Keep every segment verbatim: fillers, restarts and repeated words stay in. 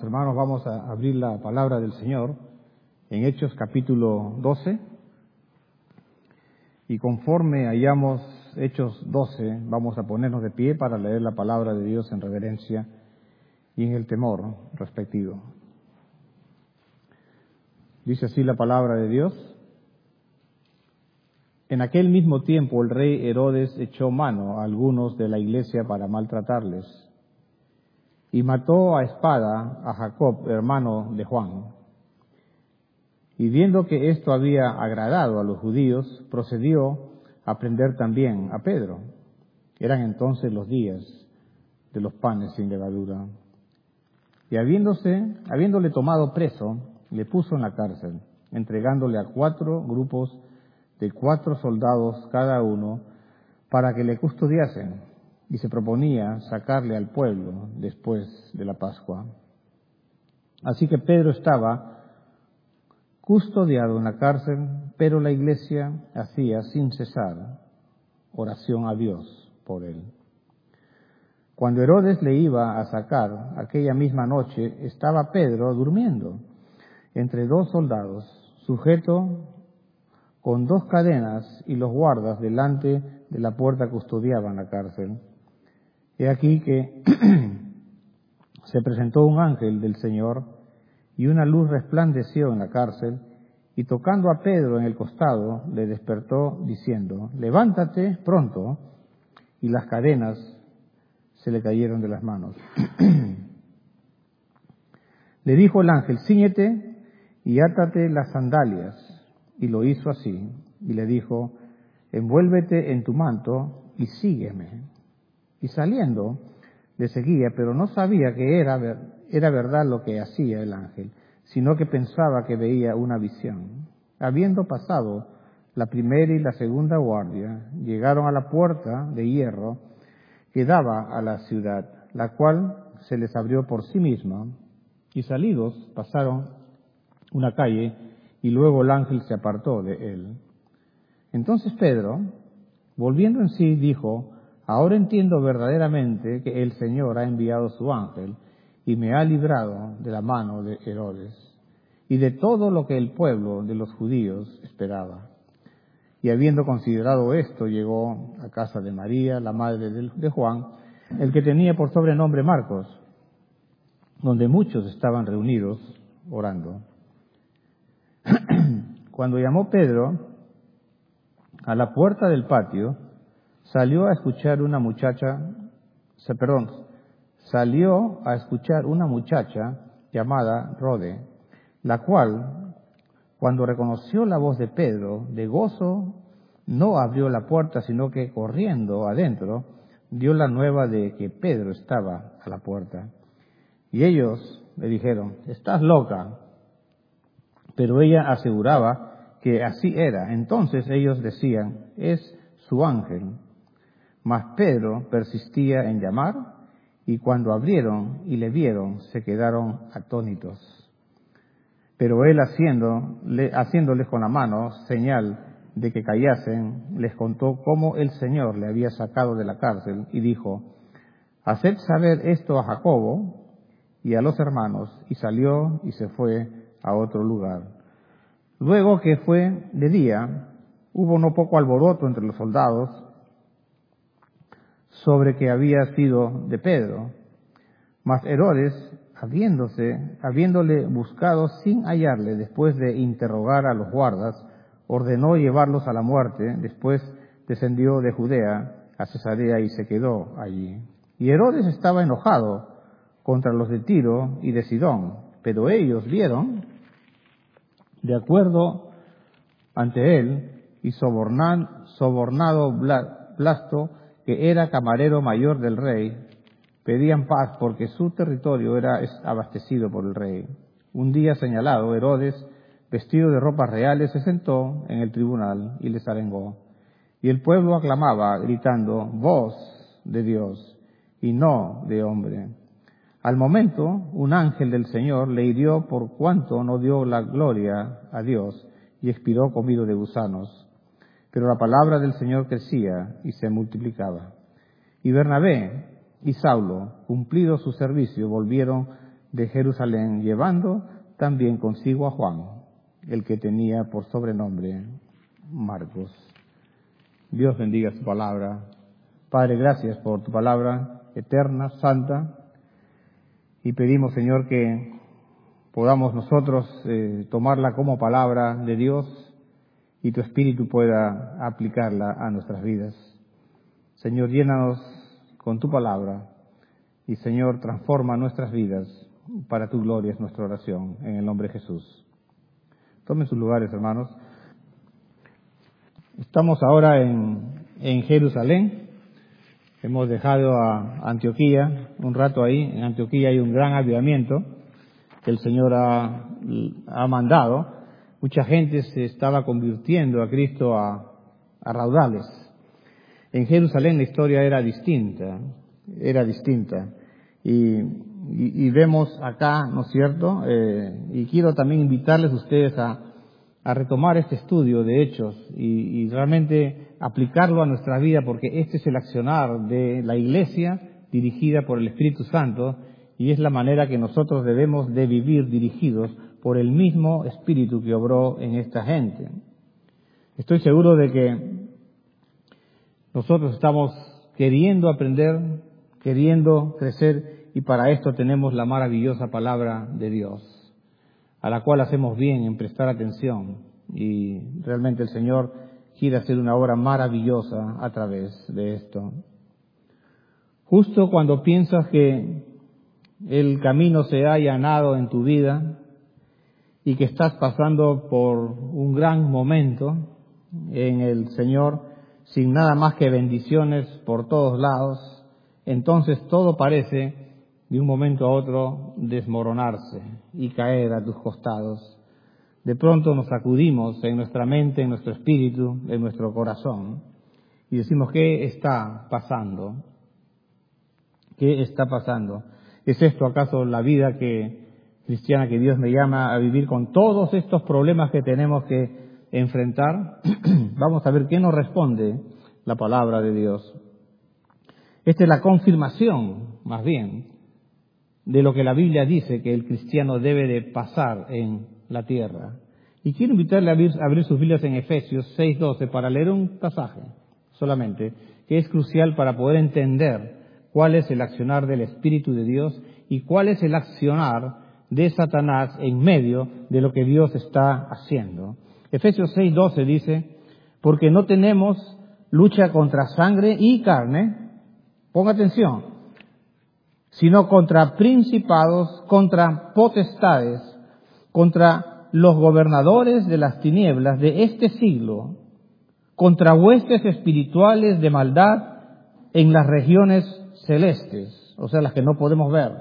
hermanos, vamos a abrir la palabra del Señor en Hechos capítulo doce. Y conforme hallamos Hechos doce, vamos a ponernos de pie para leer la palabra de Dios en reverencia y en el temor respectivo. Dice así la palabra de Dios. En aquel mismo tiempo el rey Herodes echó mano a algunos de la iglesia para maltratarles, y mató a espada a Jacob, hermano de Juan. Y viendo que esto había agradado a los judíos, procedió a prender también a Pedro. Eran entonces los días de los panes sin levadura. Y habiéndose, habiéndole tomado preso, le puso en la cárcel, entregándole a cuatro grupos de cuatro soldados cada uno, para que le custodiasen, y se proponía sacarle al pueblo después de la Pascua. Así que Pedro estaba custodiado en la cárcel, pero la iglesia hacía sin cesar oración a Dios por él. Cuando Herodes le iba a sacar aquella misma noche, estaba Pedro durmiendo entre dos soldados, sujeto con dos cadenas, y los guardas delante de la puerta custodiaban la cárcel. He aquí que se presentó un ángel del Señor, y una luz resplandeció en la cárcel, y tocando a Pedro en el costado, le despertó diciendo: levántate pronto, y las cadenas se le cayeron de las manos. Le dijo el ángel: cíñete y átate las sandalias. Y lo hizo así, y le dijo: envuélvete en tu manto y sígueme. Y saliendo, le seguía, pero no sabía que era, ver, era verdad lo que hacía el ángel, sino que pensaba que veía una visión. Habiendo pasado la primera y la segunda guardia, llegaron a la puerta de hierro que daba a la ciudad, la cual se les abrió por sí misma, y salidos pasaron una calle, y luego el ángel se apartó de él. Entonces Pedro, volviendo en sí, dijo: ahora entiendo verdaderamente que el Señor ha enviado su ángel y me ha librado de la mano de Herodes y de todo lo que el pueblo de los judíos esperaba. Y habiendo considerado esto, llegó a casa de María, la madre de Juan, el que tenía por sobrenombre Marcos, donde muchos estaban reunidos orando. Cuando llamó Pedro a la puerta del patio, salió a escuchar una muchacha, perdón, salió a escuchar una muchacha llamada Rode, la cual, cuando reconoció la voz de Pedro, de gozo, no abrió la puerta, sino que corriendo adentro, dio la nueva de que Pedro estaba a la puerta. Y ellos le dijeron: estás loca. Pero ella aseguraba que así era. Entonces ellos decían: es su ángel. Mas Pedro persistía en llamar, y cuando abrieron y le vieron, se quedaron atónitos. Pero él, haciéndole, haciéndoles con la mano señal de que callasen, les contó cómo el Señor le había sacado de la cárcel, y dijo: haced saber esto a Jacobo y a los hermanos. Y salió y se fue a otro lugar. Luego que fue de día, hubo no poco alboroto entre los soldados sobre que había sido de Pedro. Mas Herodes, habiéndose, habiéndole buscado sin hallarle, después de interrogar a los guardas, ordenó llevarlos a la muerte. Después descendió de Judea a Cesarea y se quedó allí. Y Herodes estaba enojado contra los de Tiro y de Sidón, pero ellos vieron de acuerdo ante él, y sobornan, sobornado Blasto, que era camarero mayor del rey, pedían paz porque su territorio era abastecido por el rey. Un día señalado, Herodes, vestido de ropas reales, se sentó en el tribunal y les arengó. Y el pueblo aclamaba, gritando: voz de Dios y no de hombre. Al momento, un ángel del Señor le hirió por cuanto no dio la gloria a Dios, y expiró comido de gusanos. Pero la palabra del Señor crecía y se multiplicaba. Y Bernabé y Saulo, cumplido su servicio, volvieron de Jerusalén, llevando también consigo a Juan, el que tenía por sobrenombre Marcos. Dios bendiga su palabra. Padre, gracias por tu palabra eterna, santa, y pedimos, Señor, que podamos nosotros eh, tomarla como palabra de Dios y tu Espíritu pueda aplicarla a nuestras vidas. Señor, llénanos con tu palabra y, Señor, transforma nuestras vidas para tu gloria, es nuestra oración, en el nombre de Jesús. Tomen sus lugares, hermanos. Estamos ahora en, en Jerusalén. Hemos dejado a Antioquía un rato ahí. En Antioquía hay un gran avivamiento que el Señor ha, ha mandado. Mucha gente se estaba convirtiendo a Cristo a, a raudales. En Jerusalén la historia era distinta, era distinta. Y, y, y vemos acá, ¿no es cierto? Eh, y quiero también invitarles a ustedes a, a retomar este estudio de Hechos y, y realmente aplicarlo a nuestra vida, porque este es el accionar de la Iglesia dirigida por el Espíritu Santo y es la manera que nosotros debemos de vivir dirigidos por el mismo Espíritu que obró en esta gente. Estoy seguro de que nosotros estamos queriendo aprender, queriendo crecer, y para esto tenemos la maravillosa palabra de Dios, a la cual hacemos bien en prestar atención, y realmente el Señor quiere hacer una obra maravillosa a través de esto. Justo cuando piensas que el camino se ha allanado en tu vida y que estás pasando por un gran momento en el Señor, sin nada más que bendiciones por todos lados, entonces todo parece de un momento a otro desmoronarse y caer a tus costados. De pronto nos sacudimos en nuestra mente, en nuestro espíritu, en nuestro corazón y decimos, ¿qué está pasando? ¿Qué está pasando? ¿Es esto acaso la vida que cristiana que Dios me llama a vivir con todos estos problemas que tenemos que enfrentar? Vamos a ver qué nos responde la palabra de Dios. Esta es la confirmación, más bien, de lo que la Biblia dice que el cristiano debe de pasar en la tierra. Y quiero invitarle a abrir, a abrir sus Biblias en Efesios seis doce para leer un pasaje solamente, que es crucial para poder entender cuál es el accionar del Espíritu de Dios y cuál es el accionar de Satanás en medio de lo que Dios está haciendo. Efesios seis doce dice, porque no tenemos lucha contra sangre y carne, ponga atención, sino contra principados, contra potestades, contra los gobernadores de las tinieblas de este siglo, contra huestes espirituales de maldad en las regiones celestes, o sea, las que no podemos ver,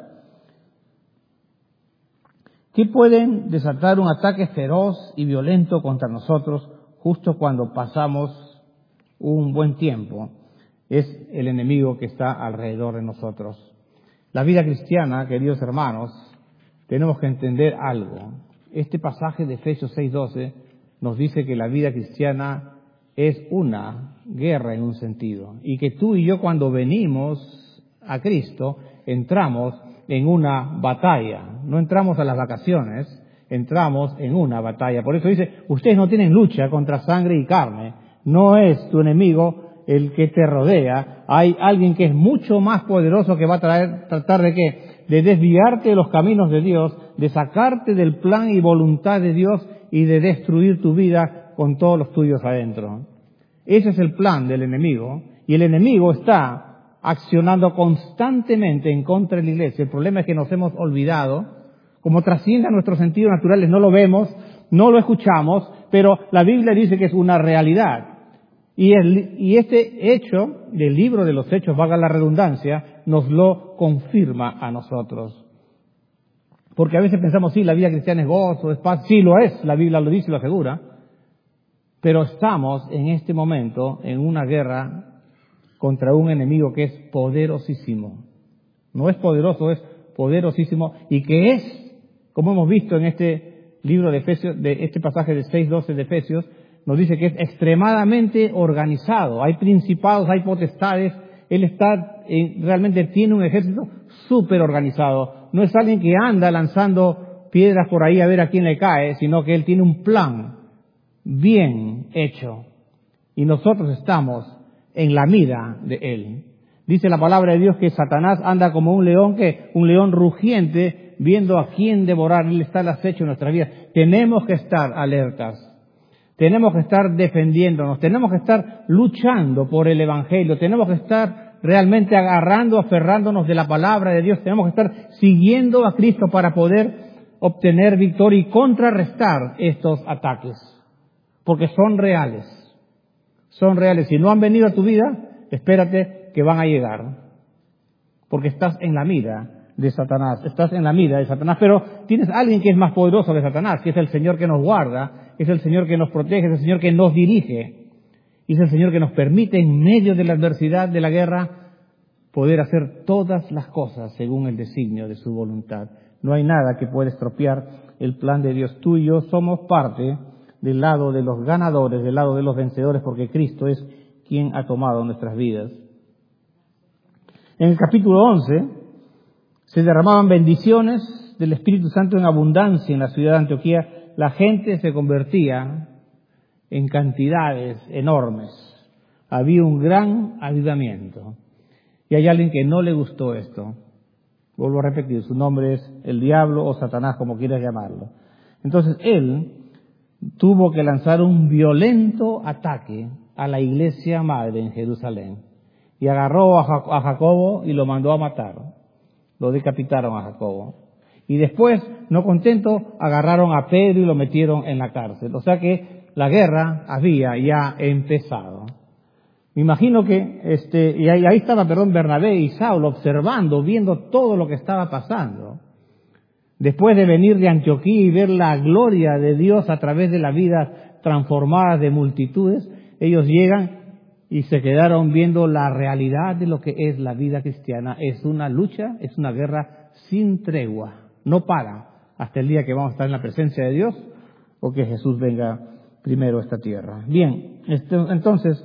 que pueden desatar un ataque feroz y violento contra nosotros justo cuando pasamos un buen tiempo. Es el enemigo que está alrededor de nosotros. La vida cristiana, queridos hermanos, tenemos que entender algo. Este pasaje de Efesios seis doce nos dice que la vida cristiana es una guerra en un sentido, y que tú y yo cuando venimos a Cristo entramos en una batalla. No entramos a las vacaciones, entramos en una batalla. Por eso dice, ustedes no tienen lucha contra sangre y carne. No es tu enemigo el que te rodea. Hay alguien que es mucho más poderoso que va a traer, tratar de qué? De desviarte de los caminos de Dios, de sacarte del plan y voluntad de Dios y de destruir tu vida con todos los tuyos adentro. Ese es el plan del enemigo, y el enemigo está accionando constantemente en contra de la iglesia. El problema es que nos hemos olvidado, como trasciende a nuestros sentidos naturales, no lo vemos, no lo escuchamos, pero la Biblia dice que es una realidad. Y, el, y este hecho del libro de los Hechos, valga la redundancia, nos lo confirma a nosotros. Porque a veces pensamos, sí, la vida cristiana es gozo, es paz. Sí, lo es, la Biblia lo dice y lo asegura. Pero estamos en este momento en una guerra contra un enemigo que es poderosísimo. No es poderoso, es poderosísimo, y que es, como hemos visto en este libro de Efesios, de este pasaje de seis doce de Efesios, nos dice que es extremadamente organizado. Hay principados, hay potestades Él está, en, realmente tiene un ejército súper organizado. No es alguien que anda lanzando piedras por ahí a ver a quién le cae, sino que Él tiene un plan bien hecho. Y nosotros estamos en la mira de Él. Dice la palabra de Dios que Satanás anda como un león, que un león rugiente, viendo a quién devorar. Él está al acecho en nuestra vida. Tenemos que estar alertas. Tenemos que estar defendiéndonos. Tenemos que estar luchando por el Evangelio. Tenemos que estar realmente agarrando, aferrándonos de la palabra de Dios. Tenemos que estar siguiendo a Cristo para poder obtener victoria y contrarrestar estos ataques. Porque son reales. Son reales. Si no han venido a tu vida, espérate que van a llegar, porque estás en la mira de Satanás, estás en la mira de Satanás, pero tienes a alguien que es más poderoso que Satanás, que es el Señor que nos guarda, es el Señor que nos protege, es el Señor que nos dirige, y es el Señor que nos permite en medio de la adversidad, de la guerra, poder hacer todas las cosas según el designio de su voluntad. No hay nada que pueda estropear el plan de Dios. Tú y yo somos parte del lado de los ganadores, del lado de los vencedores, porque Cristo es quien ha tomado nuestras vidas. En el capítulo once se derramaban bendiciones del Espíritu Santo en abundancia en la ciudad de Antioquía. La gente se convertía en cantidades enormes. Había un gran avivamiento. Y hay alguien que no le gustó esto. Vuelvo a repetir, su nombre es el diablo o Satanás, como quieras llamarlo. Entonces él tuvo que lanzar un violento ataque a la iglesia madre en Jerusalén. Y agarró a Jacobo y lo mandó a matar. Lo decapitaron a Jacobo. Y después, no contento, agarraron a Pedro y lo metieron en la cárcel. O sea que la guerra había ya empezado. Me imagino que, este, y ahí, ahí estaba, perdón, Bernabé y Saulo observando, viendo todo lo que estaba pasando. Después de venir de Antioquía y ver la gloria de Dios a través de la vida transformada de multitudes, ellos llegan y se quedaron viendo la realidad de lo que es la vida cristiana. Es una lucha, es una guerra sin tregua. No para hasta el día que vamos a estar en la presencia de Dios o que Jesús venga primero a esta tierra. Bien, entonces,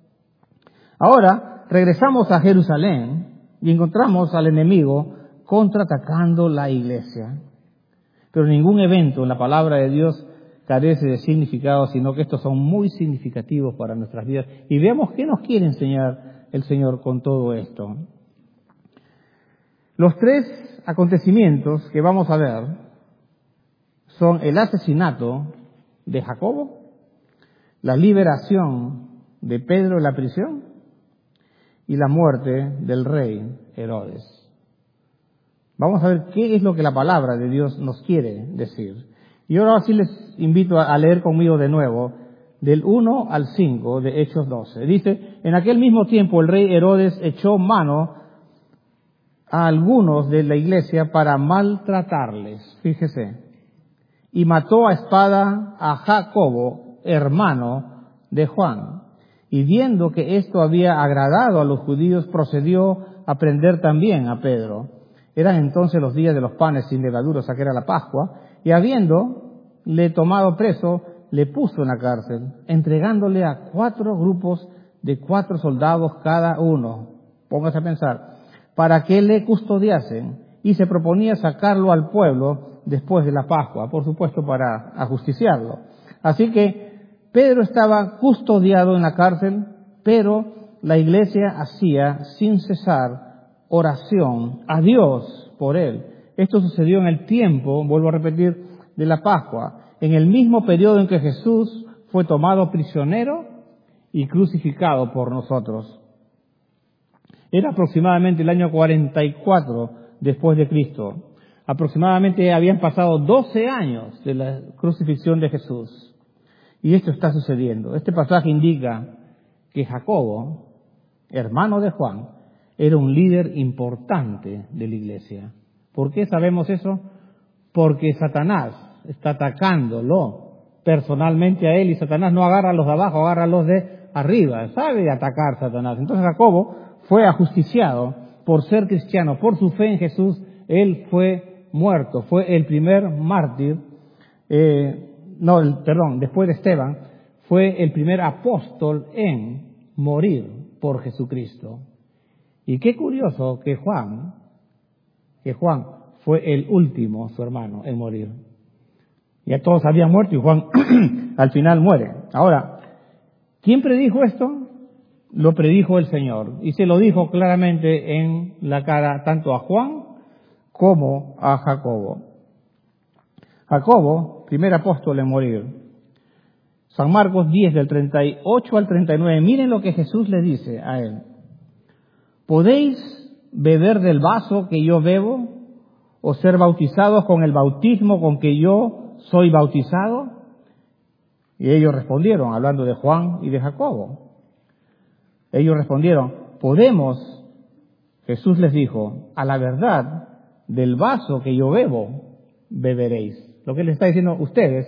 ahora regresamos a Jerusalén y encontramos al enemigo contraatacando la iglesia. Pero ningún evento en la palabra de Dios carece de significado, sino que estos son muy significativos para nuestras vidas. Y veamos qué nos quiere enseñar el Señor con todo esto. Los tres acontecimientos que vamos a ver son el asesinato de Jacobo, la liberación de Pedro de la prisión y la muerte del rey Herodes. Vamos a ver qué es lo que la palabra de Dios nos quiere decir. Y ahora sí les invito a leer conmigo de nuevo, del uno al cinco de Hechos doce. Dice, en aquel mismo tiempo el rey Herodes echó mano a algunos de la iglesia para maltratarles, fíjese, y mató a espada a Jacobo, hermano de Juan. Y viendo que esto había agradado a los judíos, procedió a prender también a Pedro. Eran entonces los días de los panes sin levadura, o sea que era la Pascua, y habiéndole tomado preso, le puso en la cárcel, entregándole a cuatro grupos de cuatro soldados cada uno. Póngase a pensar, para que le custodiasen, y se proponía sacarlo al pueblo después de la Pascua, por supuesto para ajusticiarlo. Así que Pedro estaba custodiado en la cárcel, pero la iglesia hacía sin cesar oración a Dios por él. Esto sucedió en el tiempo, vuelvo a repetir, de la Pascua, en el mismo periodo en que Jesús fue tomado prisionero y crucificado por nosotros. Era aproximadamente el año cuarenta y cuatro después de Cristo. Aproximadamente habían pasado doce años de la crucifixión de Jesús. Y esto está sucediendo. Este pasaje indica que Jacobo, hermano de Juan, era un líder importante de la iglesia. ¿Por qué sabemos eso? Porque Satanás está atacándolo personalmente a él, y Satanás no agarra a los de abajo, agarra a los de arriba. Sabe atacar Satanás. Entonces Jacobo fue ajusticiado por ser cristiano, por su fe en Jesús. Él fue muerto, fue el primer mártir, eh, no, el, perdón, después de Esteban, fue el primer apóstol en morir por Jesucristo. Y qué curioso que Juan, que Juan fue el último, su hermano, en morir. Ya todos habían muerto y Juan al final muere. Ahora, ¿quién predijo esto? Lo predijo el Señor. Y se lo dijo claramente en la cara tanto a Juan como a Jacobo. Jacobo, primer apóstol en morir. San Marcos diez, del treinta y ocho al treinta y nueve. Miren lo que Jesús le dice a él. ¿Podéis beber del vaso que yo bebo o ser bautizados con el bautismo con que yo soy bautizado? Y ellos respondieron, hablando de Juan y de Jacobo. Ellos respondieron, podemos, Jesús les dijo, a la verdad, del vaso que yo bebo, beberéis. Lo que les está diciendo, ustedes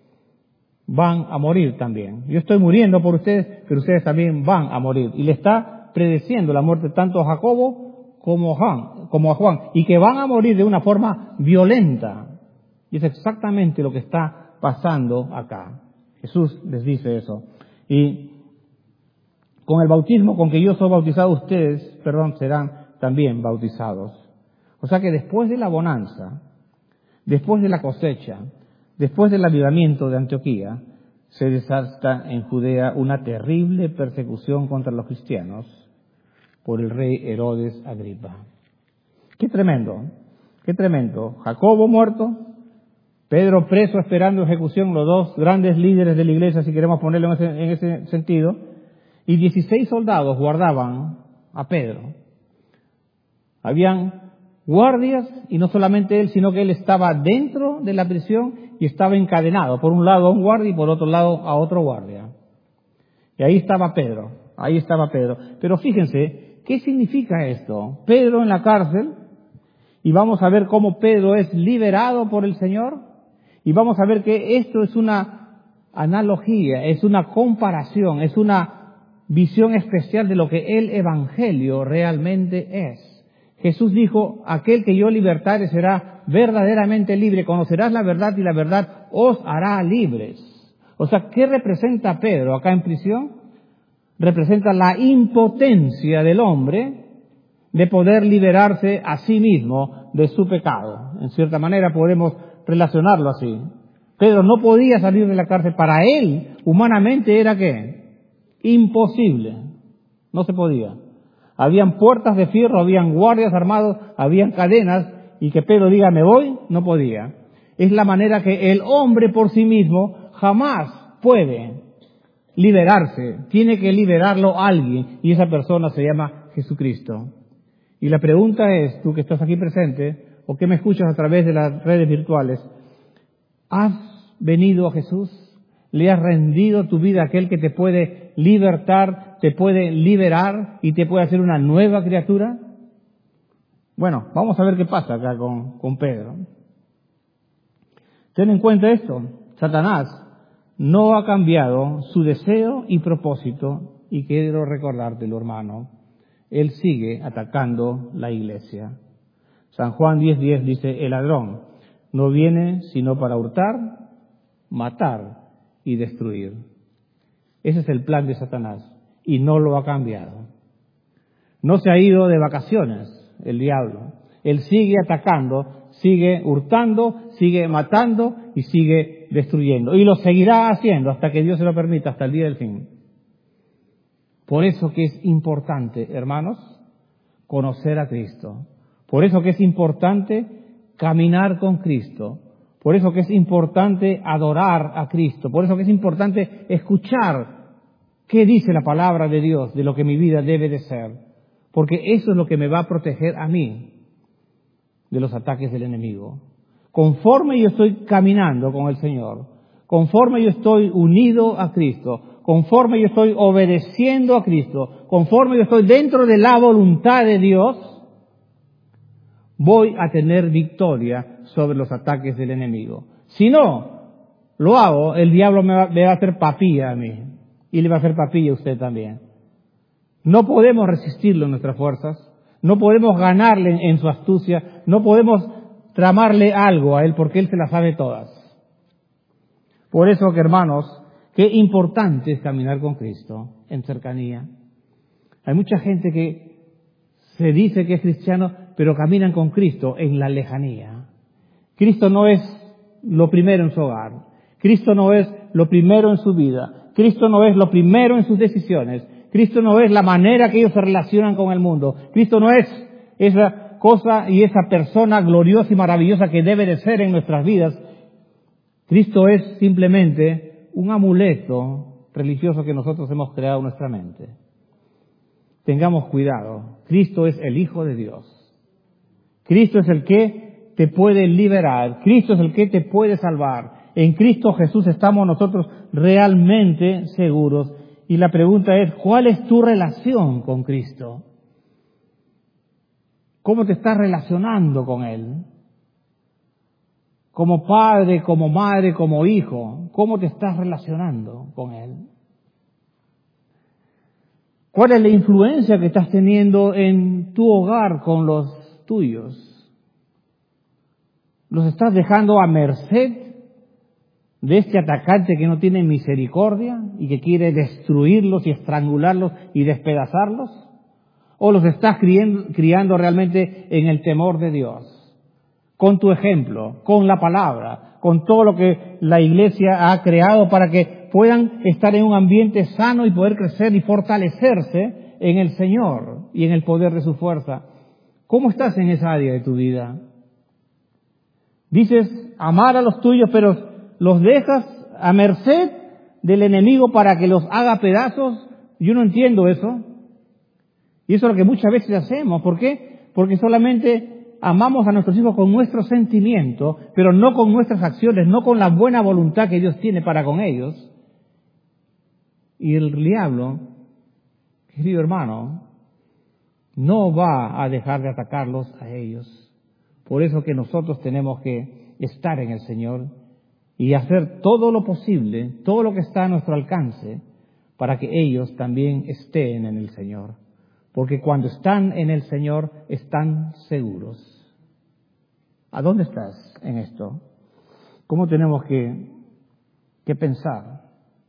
van a morir también. Yo estoy muriendo por ustedes, pero ustedes también van a morir. Y le está predeciendo la muerte tanto a Jacobo como a Juan, como a Juan, y que van a morir de una forma violenta. Y es exactamente lo que está pasando acá. Jesús les dice eso. Y con el bautismo con que yo soy bautizado, ustedes, perdón, serán también bautizados. O sea que después de la bonanza, después de la cosecha, después del avivamiento de Antioquía, se desata en Judea una terrible persecución contra los cristianos por el rey Herodes Agripa. Qué tremendo, qué tremendo. Jacobo muerto, Pedro preso esperando ejecución, los dos grandes líderes de la iglesia, si queremos ponerlo en ese, en ese sentido, y dieciséis soldados guardaban a Pedro. Habían guardias, y no solamente él, sino que él estaba dentro de la prisión y estaba encadenado, por un lado a un guardia y por otro lado a otro guardia. Y ahí estaba Pedro, ahí estaba Pedro. Pero fíjense, ¿qué significa esto? Pedro en la cárcel, y vamos a ver cómo Pedro es liberado por el Señor, y vamos a ver que esto es una analogía, es una comparación, es una visión especial de lo que el Evangelio realmente es. Jesús dijo, aquel que yo libertare será verdaderamente libre, conocerás la verdad y la verdad os hará libres. O sea, ¿qué representa Pedro acá en prisión? Representa la impotencia del hombre de poder liberarse a sí mismo de su pecado. En cierta manera podemos relacionarlo así. Pedro no podía salir de la cárcel. Para él, humanamente, era ¿qué? Imposible. No se podía. Habían puertas de fierro, habían guardias armados, habían cadenas, y que Pedro diga me voy, no podía. Es la manera que el hombre por sí mismo jamás puede liberarse. Tiene que liberarlo alguien, y esa persona se llama Jesucristo. Y la pregunta es, tú que estás aquí presente, o que me escuchas a través de las redes virtuales, ¿has venido a Jesús? ¿Le has rendido tu vida a aquel que te puede libertar, te puede liberar y te puede hacer una nueva criatura? Bueno, vamos a ver qué pasa acá con, con Pedro. Ten en cuenta esto, Satanás no ha cambiado su deseo y propósito, y quiero recordártelo, hermano, él sigue atacando la iglesia. San Juan diez diez dice, el ladrón no viene sino para hurtar, matar y destruir. Ese es el plan de Satanás, y no lo ha cambiado. No se ha ido de vacaciones el diablo. Él sigue atacando, sigue hurtando, sigue matando y sigue destruyendo. Y lo seguirá haciendo hasta que Dios se lo permita, hasta el día del fin. Por eso que es importante, hermanos, conocer a Cristo. Por eso que es importante caminar con Cristo. Por eso que es importante adorar a Cristo. Por eso que es importante escuchar qué dice la palabra de Dios de lo que mi vida debe de ser. Porque eso es lo que me va a proteger a mí de los ataques del enemigo. Conforme yo estoy caminando con el Señor, conforme yo estoy unido a Cristo, conforme yo estoy obedeciendo a Cristo, conforme yo estoy dentro de la voluntad de Dios, voy a tener victoria sobre los ataques del enemigo. Si no lo hago, el diablo me va, me va a hacer papilla a mí, y le va a hacer papilla a usted también. No podemos resistirlo en nuestras fuerzas, no podemos ganarle en, en su astucia, no podemos tramarle algo a él porque él se las sabe todas. Por eso que, hermanos, qué importante es caminar con Cristo en cercanía. Hay mucha gente que se dice que es cristiano, pero caminan con Cristo en la lejanía. Cristo no es lo primero en su hogar. Cristo no es lo primero en su vida. Cristo no es lo primero en sus decisiones. Cristo no es la manera que ellos se relacionan con el mundo. Cristo no es esa cosa y esa persona gloriosa y maravillosa que debe de ser en nuestras vidas. Cristo es simplemente un amuleto religioso que nosotros hemos creado en nuestra mente. Tengamos cuidado. Cristo es el Hijo de Dios. Cristo es el que te puede liberar. Cristo es el que te puede salvar. En Cristo Jesús estamos nosotros realmente seguros. Y la pregunta es, ¿cuál es tu relación con Cristo? ¿Cómo te estás relacionando con Él? Como padre, como madre, como hijo, ¿cómo te estás relacionando con Él? ¿Cuál es la influencia que estás teniendo en tu hogar con los tuyos? ¿Los estás dejando a merced de este atacante que no tiene misericordia y que quiere destruirlos y estrangularlos y despedazarlos? ¿O los estás criando, criando realmente en el temor de Dios? Con tu ejemplo, con la palabra, con todo lo que la Iglesia ha creado para que puedan estar en un ambiente sano y poder crecer y fortalecerse en el Señor y en el poder de su fuerza. ¿Cómo estás en esa área de tu vida? Dices amar a los tuyos, pero los dejas a merced del enemigo para que los haga pedazos. Yo no entiendo eso. Y eso es lo que muchas veces hacemos. ¿Por qué? Porque solamente amamos a nuestros hijos con nuestros sentimientos, pero no con nuestras acciones, no con la buena voluntad que Dios tiene para con ellos. Y el diablo, querido hermano, no va a dejar de atacarlos a ellos. Por eso que nosotros tenemos que estar en el Señor y hacer todo lo posible, todo lo que está a nuestro alcance, para que ellos también estén en el Señor. Porque cuando están en el Señor, están seguros. ¿A dónde estás en esto? ¿Cómo tenemos que, que pensar?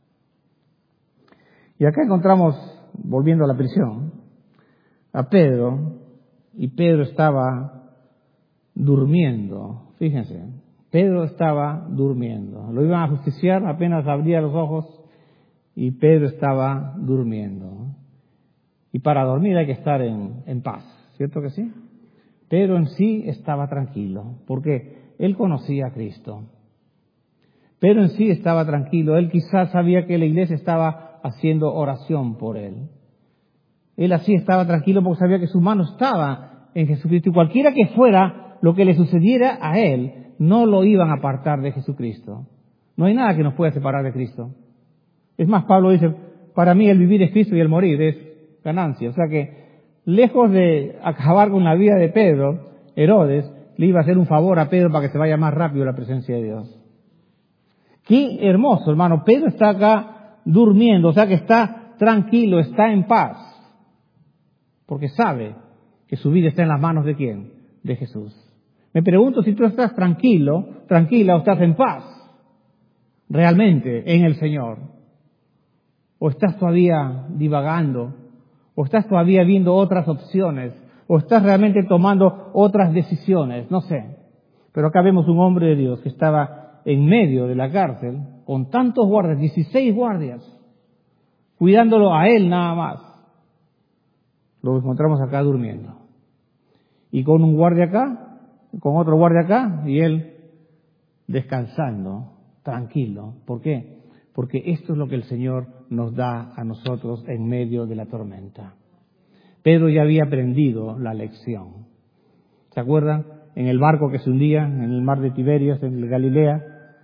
Y acá encontramos, volviendo a la prisión, a Pedro, y Pedro estaba durmiendo. Fíjense, Pedro estaba durmiendo. Lo iban a justiciar, apenas abría los ojos, y Pedro estaba durmiendo. Y para dormir hay que estar en, en paz, ¿cierto que sí? Pedro en sí estaba tranquilo, porque él conocía a Cristo. Pedro en sí estaba tranquilo, él quizás sabía que la iglesia estaba haciendo oración por él. Él así estaba tranquilo porque sabía que su mano estaba en Jesucristo, y cualquiera que fuera lo que le sucediera a él, no lo iban a apartar de Jesucristo. No hay nada que nos pueda separar de Cristo. Es más, Pablo dice, para mí el vivir es Cristo y el morir es ganancia. O sea que, lejos de acabar con la vida de Pedro, Herodes le iba a hacer un favor a Pedro para que se vaya más rápido a la presencia de Dios. Qué hermoso, hermano. Pedro está acá durmiendo, o sea que está tranquilo, está en paz, porque sabe que su vida está en las manos de ¿quién? De Jesús. Me pregunto si tú estás tranquilo, tranquila o estás en paz, realmente en el Señor. O estás todavía divagando, o estás todavía viendo otras opciones, o estás realmente tomando otras decisiones, no sé. Pero acá vemos un hombre de Dios que estaba en medio de la cárcel con tantos guardias, dieciséis guardias, cuidándolo a él nada más. Lo encontramos acá durmiendo. Y con un guardia acá, con otro guardia acá, y él descansando, tranquilo. ¿Por qué? Porque esto es lo que el Señor nos da a nosotros en medio de la tormenta. Pedro ya había aprendido la lección. ¿Se acuerdan? En el barco que se hundía en el mar de Tiberias, en el Galilea.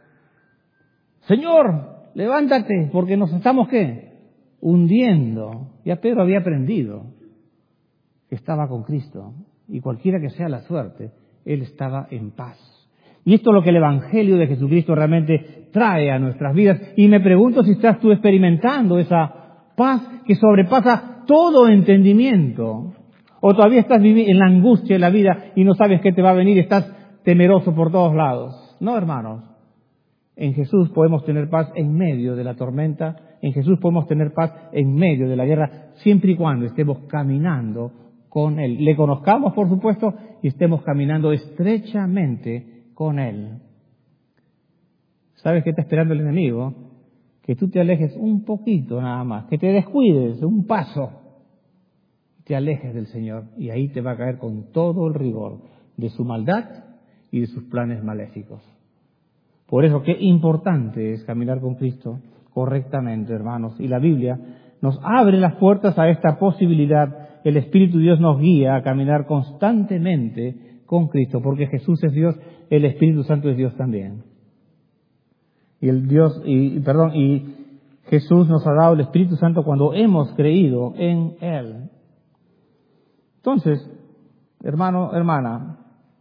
Señor, levántate, porque nos estamos, ¿qué? Hundiendo. Ya Pedro había aprendido que estaba con Cristo. Y cualquiera que sea la suerte, él estaba en paz. Y esto es lo que el Evangelio de Jesucristo realmente trae a nuestras vidas. Y me pregunto si estás tú experimentando esa paz que sobrepasa todo entendimiento. O todavía estás viviendo en la angustia de la vida y no sabes qué te va a venir y estás temeroso por todos lados. No, hermanos. En Jesús podemos tener paz en medio de la tormenta. En Jesús podemos tener paz en medio de la guerra, siempre y cuando estemos caminando con Él. Le conozcamos, por supuesto, y estemos caminando estrechamente con Él. ¿Sabes qué está esperando el enemigo? Que tú te alejes un poquito nada más, que te descuides un paso, te alejes del Señor, y ahí te va a caer con todo el rigor de su maldad y de sus planes maléficos. Por eso, qué importante es caminar con Cristo correctamente, hermanos. Y la Biblia nos abre las puertas a esta posibilidad. El Espíritu de Dios nos guía a caminar constantemente con Cristo, porque Jesús es Dios, el Espíritu Santo es Dios también. Y el Dios, y perdón, y Jesús nos ha dado el Espíritu Santo cuando hemos creído en Él. Entonces, hermano, hermana,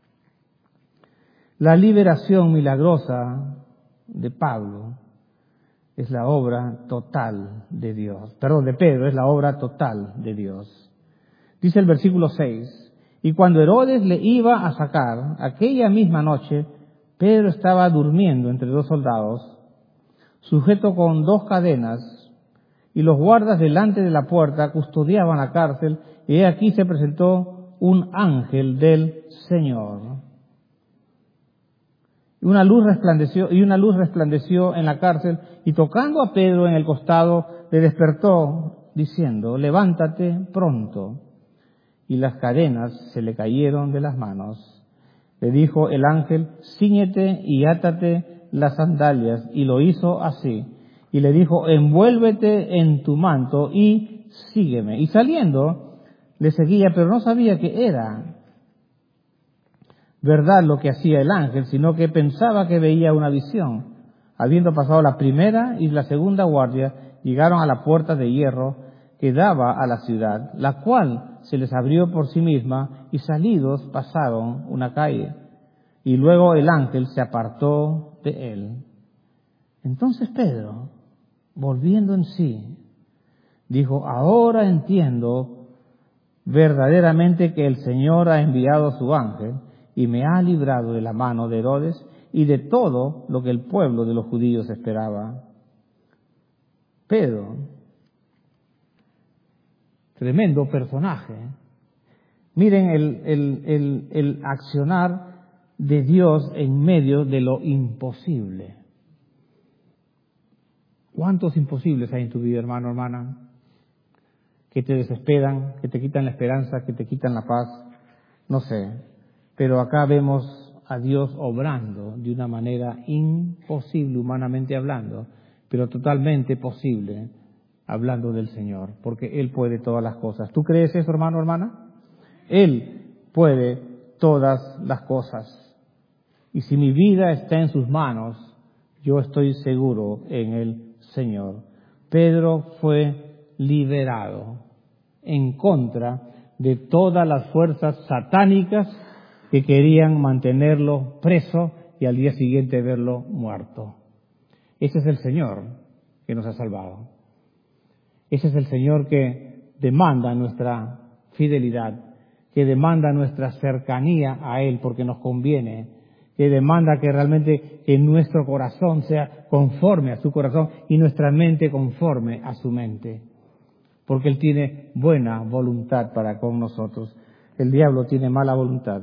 la liberación milagrosa de Pablo es la obra total de Dios. Perdón, de Pedro, es la obra total de Dios. Dice el versículo seis, y cuando Herodes le iba a sacar, aquella misma noche, Pedro estaba durmiendo entre dos soldados, sujeto con dos cadenas, y los guardas delante de la puerta custodiaban la cárcel, y he aquí se presentó un ángel del Señor. Y una luz resplandeció, y una luz resplandeció en la cárcel, y tocando a Pedro en el costado, le despertó, diciendo, levántate pronto. Y las cadenas se le cayeron de las manos. Le dijo el ángel, cíñete y átate las sandalias, y lo hizo así. Y le dijo, envuélvete en tu manto y sígueme. Y saliendo, le seguía, pero no sabía qué era verdad lo que hacía el ángel, sino que pensaba que veía una visión. Habiendo pasado la primera y la segunda guardia, llegaron a la puerta de hierro que daba a la ciudad, la cual se les abrió por sí misma, y salidos pasaron una calle. Y luego el ángel se apartó de él. Entonces Pedro, volviendo en sí, dijo, ahora entiendo verdaderamente que el Señor ha enviado a su ángel y me ha librado de la mano de Herodes y de todo lo que el pueblo de los judíos esperaba. Pedro, tremendo personaje. Miren el, el, el, el accionar de Dios en medio de lo imposible. ¿Cuántos imposibles hay en tu vida, hermano, hermana? Que te desesperan, que te quitan la esperanza, que te quitan la paz, no sé. Pero acá vemos a Dios obrando de una manera imposible, humanamente hablando, pero totalmente posible, hablando del Señor, porque Él puede todas las cosas. ¿Tú crees eso, hermano, hermana? Él puede todas las cosas. Y si mi vida está en sus manos, yo estoy seguro en el Señor. Pedro fue liberado en contra de todas las fuerzas satánicas que querían mantenerlo preso y al día siguiente verlo muerto. Ese es el Señor que nos ha salvado. Ese es el Señor que demanda nuestra fidelidad, que demanda nuestra cercanía a Él porque nos conviene, que demanda que realmente que nuestro corazón sea conforme a su corazón y nuestra mente conforme a su mente, porque Él tiene buena voluntad para con nosotros. El diablo tiene mala voluntad.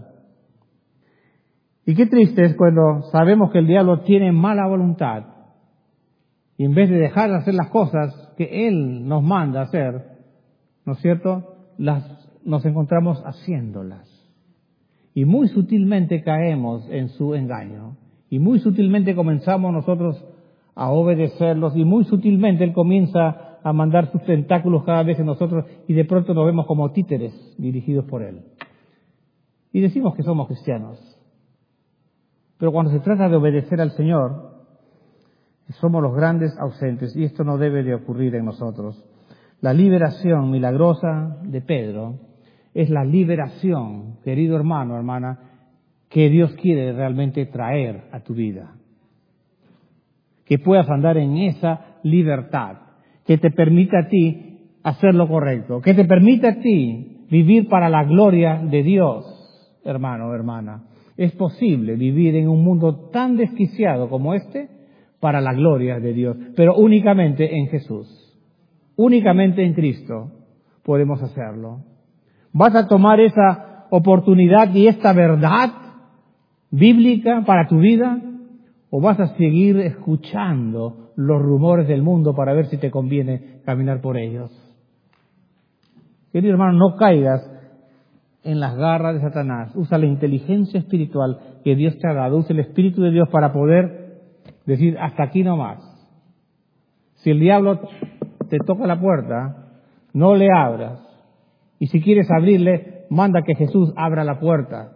Y qué triste es cuando sabemos que el diablo tiene mala voluntad y en vez de dejar de hacer las cosas que Él nos manda hacer, ¿no es cierto?, las nos encontramos haciéndolas. Y muy sutilmente caemos en su engaño. Y muy sutilmente comenzamos nosotros a obedecerlos. Y muy sutilmente Él comienza a mandar sus tentáculos cada vez en nosotros. Y de pronto nos vemos como títeres dirigidos por Él. Y decimos que somos cristianos. Pero cuando se trata de obedecer al Señor, somos los grandes ausentes. Y esto no debe de ocurrir en nosotros. La liberación milagrosa de Pedro es la liberación, querido hermano, hermana, que Dios quiere realmente traer a tu vida. Que puedas andar en esa libertad, que te permita a ti hacer lo correcto, que te permita a ti vivir para la gloria de Dios, hermano, hermana. Es posible vivir en un mundo tan desquiciado como este para la gloria de Dios, pero únicamente en Jesús, únicamente en Cristo podemos hacerlo. ¿Vas a tomar esa oportunidad y esta verdad bíblica para tu vida? ¿O vas a seguir escuchando los rumores del mundo para ver si te conviene caminar por ellos? Querido hermano, no caigas en las garras de Satanás. Usa la inteligencia espiritual que Dios te ha dado. Usa el Espíritu de Dios para poder decir hasta aquí no más. Si el diablo te toca la puerta, no le abras. Y si quieres abrirle, manda que Jesús abra la puerta.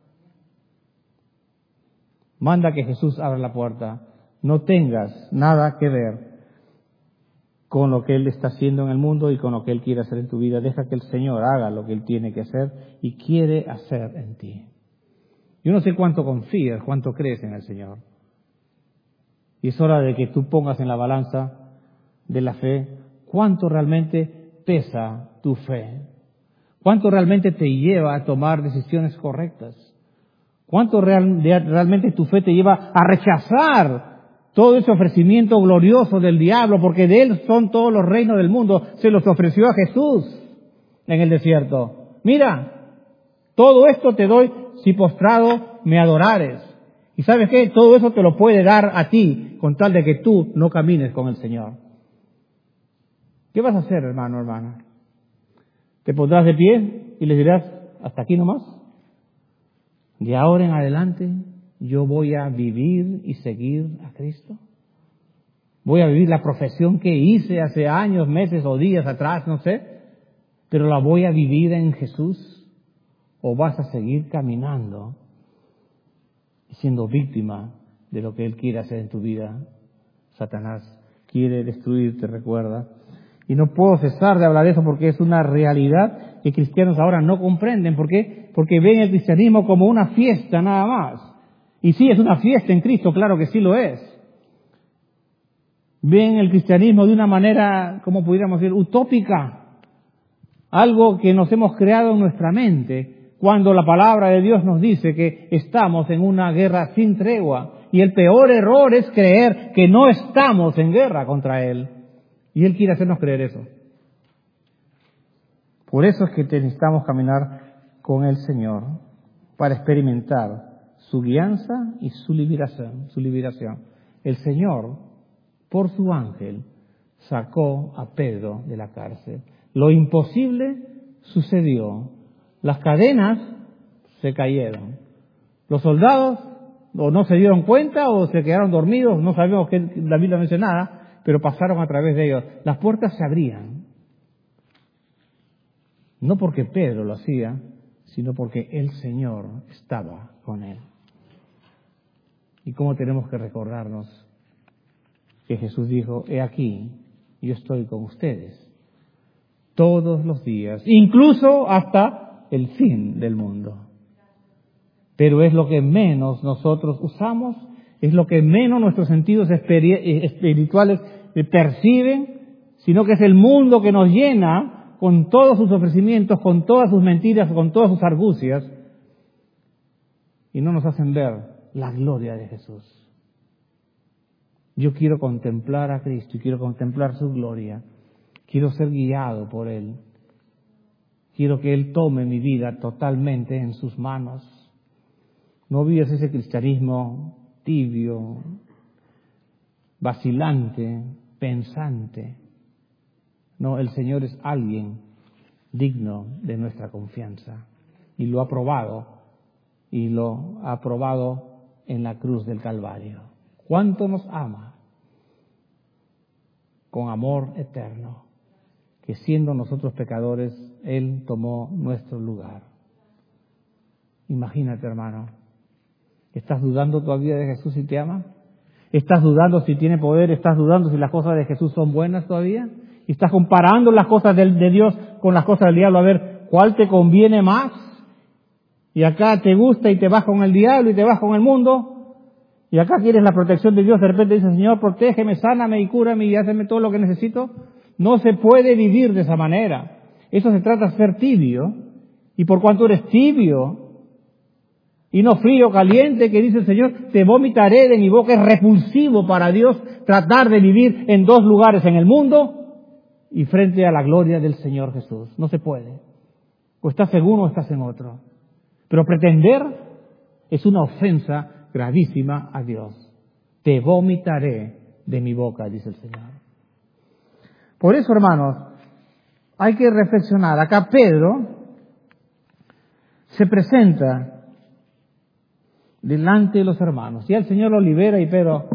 Manda que Jesús abra la puerta. No tengas nada que ver con lo que Él está haciendo en el mundo y con lo que Él quiere hacer en tu vida. Deja que el Señor haga lo que Él tiene que hacer y quiere hacer en ti. Yo no sé cuánto confías, cuánto crees en el Señor. Y es hora de que tú pongas en la balanza de la fe cuánto realmente pesa tu fe. Cuánto realmente te lleva a tomar decisiones correctas. Cuánto real, realmente tu fe te lleva a rechazar todo ese ofrecimiento glorioso del diablo, porque de él son todos los reinos del mundo. Se los ofreció a Jesús en el desierto. Mira, todo esto te doy si postrado me adorares. ¿Y sabes qué? Todo eso te lo puede dar a ti, con tal de que tú no camines con el Señor. ¿Qué vas a hacer, hermano, hermana? ¿Te pondrás de pie y les dirás, hasta aquí nomás? De ahora en adelante yo voy a vivir y seguir a Cristo. Voy a vivir la profesión que hice hace años, meses o días atrás, no sé, pero la voy a vivir en Jesús. ¿O vas a seguir caminando y siendo víctima de lo que Él quiere hacer en tu vida? Satanás quiere destruirte, recuerda. Y no puedo cesar de hablar de eso porque es una realidad que cristianos ahora no comprenden. ¿Por qué? Porque ven el cristianismo como una fiesta nada más. Y sí, es una fiesta en Cristo, claro que sí lo es. Ven el cristianismo de una manera, como pudiéramos decir, utópica. Algo que nos hemos creado en nuestra mente, cuando la palabra de Dios nos dice que estamos en una guerra sin tregua. Y el peor error es creer que no estamos en guerra contra Él. Y Él quiere hacernos creer eso. Por eso es que necesitamos caminar con el Señor para experimentar su guianza y su liberación, su liberación. El Señor, por su ángel, sacó a Pedro de la cárcel. Lo imposible sucedió. Las cadenas se cayeron. Los soldados o no se dieron cuenta o se quedaron dormidos, no sabemos qué la Biblia menciona nada, pero pasaron a través de ellos. Las puertas se abrían. No porque Pedro lo hacía, sino porque el Señor estaba con él. ¿Y cómo tenemos que recordarnos que Jesús dijo, he aquí, yo estoy con ustedes todos los días, incluso hasta el fin del mundo? Pero es lo que menos nosotros usamos, es lo que menos nuestros sentidos espirituales perciben, sino que es el mundo que nos llena con todos sus ofrecimientos, con todas sus mentiras, con todas sus argucias, y no nos hacen ver la gloria de Jesús. Yo quiero contemplar a Cristo y quiero contemplar su gloria. Quiero ser guiado por Él. Quiero que Él tome mi vida totalmente en sus manos. No vivas ese cristianismo tibio, vacilante, pensante. No, el Señor es alguien digno de nuestra confianza. Y lo ha probado, y lo ha probado en la cruz del Calvario. ¿Cuánto nos ama? Con amor eterno, que siendo nosotros pecadores, Él tomó nuestro lugar. Imagínate, hermano, ¿estás dudando todavía de Jesús si te ama? ¿Estás dudando si tiene poder? ¿Estás dudando si las cosas de Jesús son buenas todavía? ¿Y estás comparando las cosas de, de Dios con las cosas del diablo a ver cuál te conviene más? Y acá te gusta y te vas con el diablo y te vas con el mundo. Y acá quieres la protección de Dios, de repente dices, Señor, protégeme, sáname y cúrame y hazme todo lo que necesito. No se puede vivir de esa manera. Eso se trata de ser tibio. Y por cuanto eres tibio y no frío, caliente, que dice el Señor, te vomitaré de mi boca. Es repulsivo para Dios tratar de vivir en dos lugares, en el mundo y frente a la gloria del Señor Jesús. No se puede. O estás en uno o estás en otro. Pero pretender es una ofensa gravísima a Dios. Te vomitaré de mi boca, dice el Señor. Por eso, hermanos, hay que reflexionar. Acá Pedro se presenta delante de los hermanos. Ya el Señor lo libera y Pedro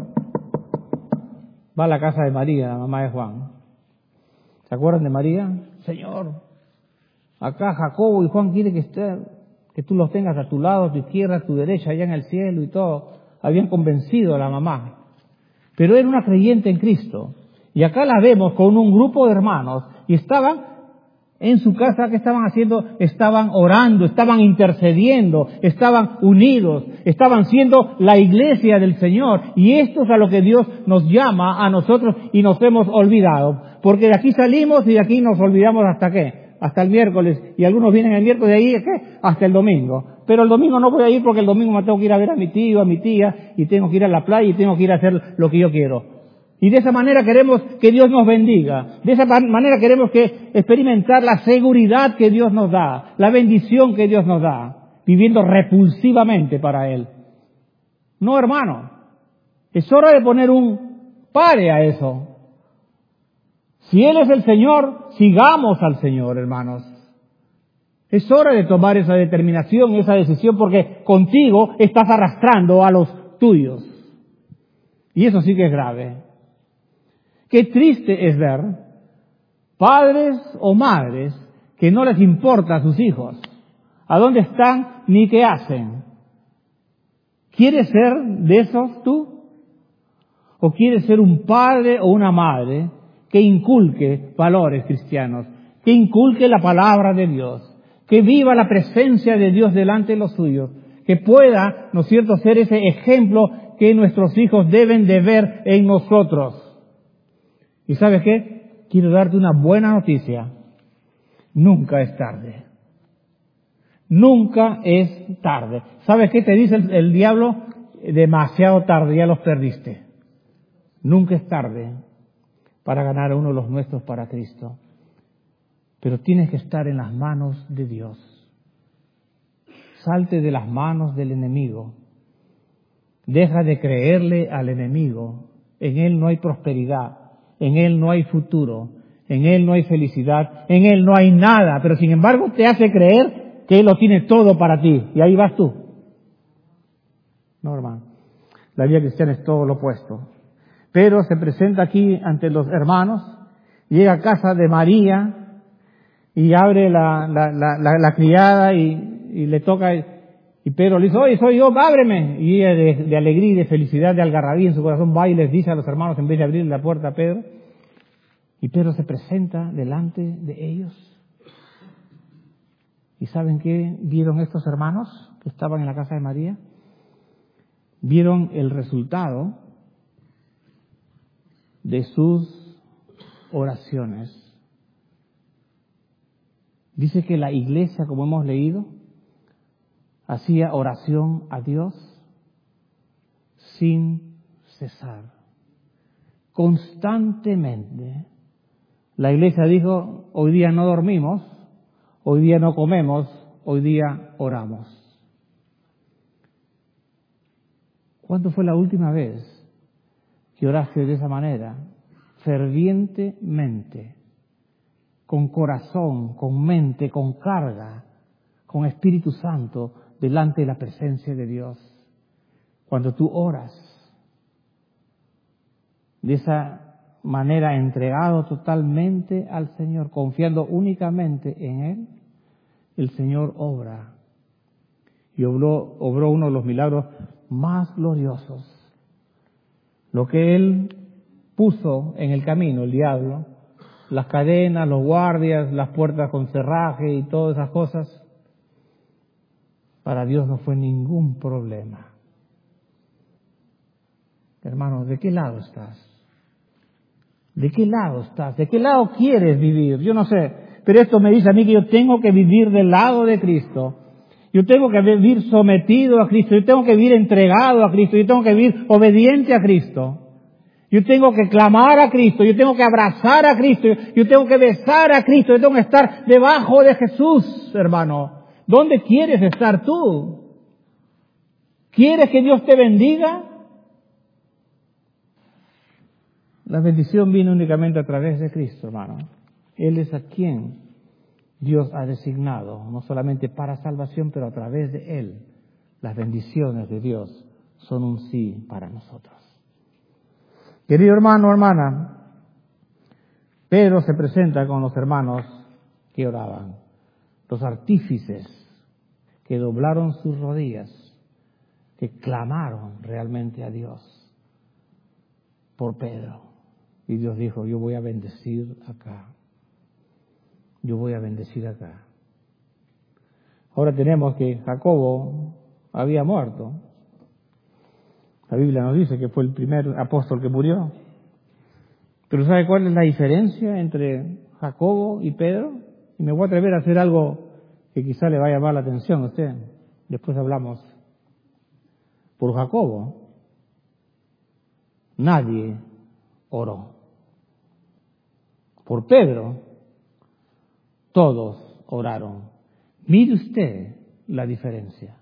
va a la casa de María, la mamá de Juan. ¿Se acuerdan de María? Señor, acá Jacobo y Juan quieren que, esté, que tú los tengas a tu lado, a tu izquierda, a tu derecha, allá en el cielo y todo. Habían convencido a la mamá. Pero era una creyente en Cristo. Y acá la vemos con un grupo de hermanos y estaban en su casa. ¿Qué estaban haciendo? Estaban orando, estaban intercediendo, estaban unidos, estaban siendo la iglesia del Señor. Y esto es a lo que Dios nos llama a nosotros y nos hemos olvidado. Porque de aquí salimos y de aquí nos olvidamos hasta qué, hasta el miércoles. Y algunos vienen el miércoles, de ahí ¿qué? Hasta el domingo. Pero el domingo no voy a ir porque el domingo me tengo que ir a ver a mi tío, a mi tía, y tengo que ir a la playa y tengo que ir a hacer lo que yo quiero. Y de esa manera queremos que Dios nos bendiga. De esa manera queremos que experimentar la seguridad que Dios nos da, la bendición que Dios nos da, viviendo repulsivamente para Él. No, hermano. Es hora de poner un pare a eso. Si Él es el Señor, sigamos al Señor, hermanos. Es hora de tomar esa determinación, esa decisión, porque contigo estás arrastrando a los tuyos. Y eso sí que es grave. Qué triste es ver padres o madres que no les importa a sus hijos, a dónde están ni qué hacen. ¿Quieres ser de esos tú? ¿O quieres ser un padre o una madre que inculque valores cristianos, que inculque la palabra de Dios, que viva la presencia de Dios delante de los suyos, que pueda, ¿no es cierto?, ser ese ejemplo que nuestros hijos deben de ver en nosotros? ¿Y sabes qué? Quiero darte una buena noticia. Nunca es tarde. Nunca es tarde. ¿Sabes qué te dice el, el diablo? Demasiado tarde, ya los perdiste. Nunca es tarde para ganar a uno de los nuestros para Cristo. Pero tienes que estar en las manos de Dios. Salte de las manos del enemigo. Deja de creerle al enemigo. En él no hay prosperidad. En Él no hay futuro, en Él no hay felicidad, en Él no hay nada, pero sin embargo te hace creer que Él lo tiene todo para ti, y ahí vas tú. No, hermano, la vida cristiana es todo lo opuesto. Pedro se presenta aquí ante los hermanos, llega a casa de María, y abre la, la, la, la, la criada, y, y le toca, y Pedro le dice, oye, soy yo, ábreme. Y ella de, de alegría y de felicidad, de algarabía en su corazón, va y les dice a los hermanos en vez de abrir la puerta a Pedro. Y Pedro se presenta delante de ellos. ¿Y saben qué vieron estos hermanos que estaban en la casa de María? Vieron el resultado de sus oraciones. Dice que la iglesia, como hemos leído, hacía oración a Dios sin cesar, constantemente. La iglesia dijo, hoy día no dormimos, hoy día no comemos, hoy día oramos. ¿Cuándo fue la última vez que oraste de esa manera? Fervientemente, con corazón, con mente, con carga, con Espíritu Santo, delante de la presencia de Dios. Cuando tú oras de esa manera, entregado totalmente al Señor, confiando únicamente en Él, el Señor obra. Y obró, obró uno de los milagros más gloriosos. Lo que Él puso en el camino, el diablo, las cadenas, los guardias, las puertas con cerraje y todas esas cosas, para Dios no fue ningún problema. Hermano, ¿de qué lado estás? ¿De qué lado estás? ¿De qué lado quieres vivir? Yo no sé, pero esto me dice a mí que yo tengo que vivir del lado de Cristo. Yo tengo que vivir sometido a Cristo. Yo tengo que vivir entregado a Cristo. Yo tengo que vivir obediente a Cristo. Yo tengo que clamar a Cristo, yo tengo que abrazar a Cristo, yo tengo que besar a Cristo, yo tengo que estar debajo de Jesús, hermano. ¿Dónde quieres estar tú? ¿Quieres que Dios te bendiga? La bendición viene únicamente a través de Cristo, hermano. Él es a quien Dios ha designado, no solamente para salvación, pero a través de Él. Las bendiciones de Dios son un sí para nosotros. Querido hermano, hermana, Pedro se presenta con los hermanos que oraban, los artífices que doblaron sus rodillas, que clamaron realmente a Dios por Pedro. Y Dios dijo, yo voy a bendecir acá. Yo voy a bendecir acá. Ahora tenemos que Jacobo había muerto. La Biblia nos dice que fue el primer apóstol que murió. Pero ¿sabe cuál es la diferencia entre Jacobo y Pedro? Y me voy a atrever a hacer algo que quizá le va a llamar la atención a usted. Después hablamos. Por Jacobo, nadie oró. Por Pedro, todos oraron. Mire usted la diferencia.